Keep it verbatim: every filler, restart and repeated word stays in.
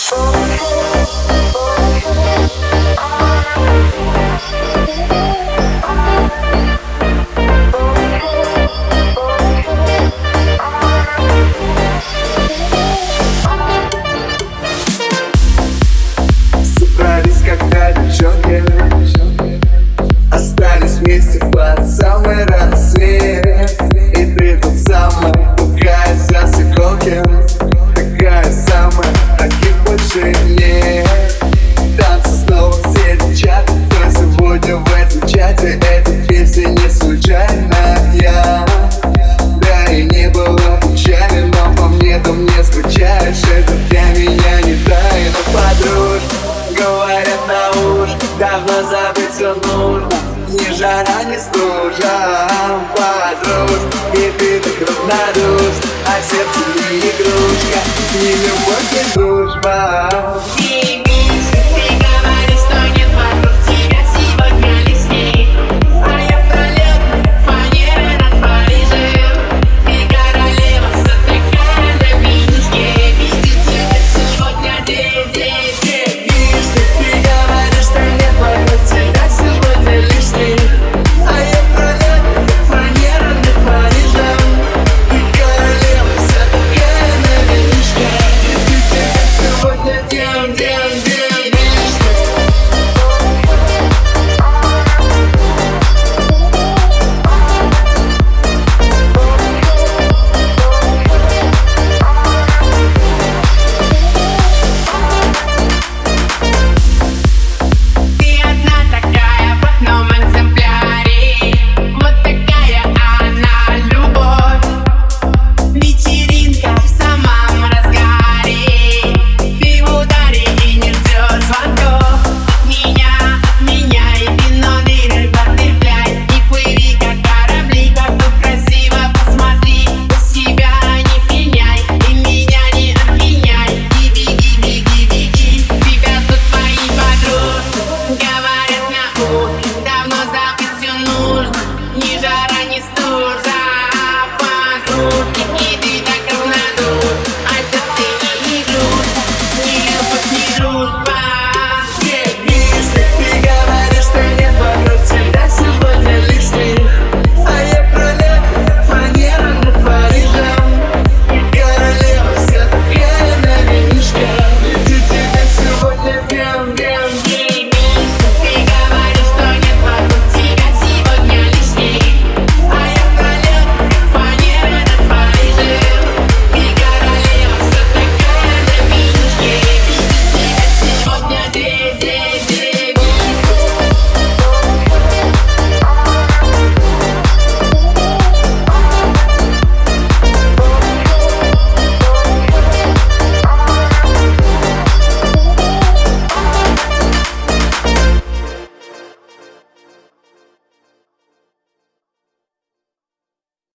Собрались когда девчонки, остались вместе под самый рассвет. И ты тот самый, пугайся с иголки, такая самая, таких больше нет. Танцы снова все девчата, кто сегодня в этом чате. Эта песня не случайная, да и не было печали, но по мне там не скучаешь. Это для меня не тайна, подружь. Говорят на уши, давно забыть все нужно. Ни жара, ни стужа, подружь. И ты так равнодушна, а сердце не игрушка, не любовь, не дружба.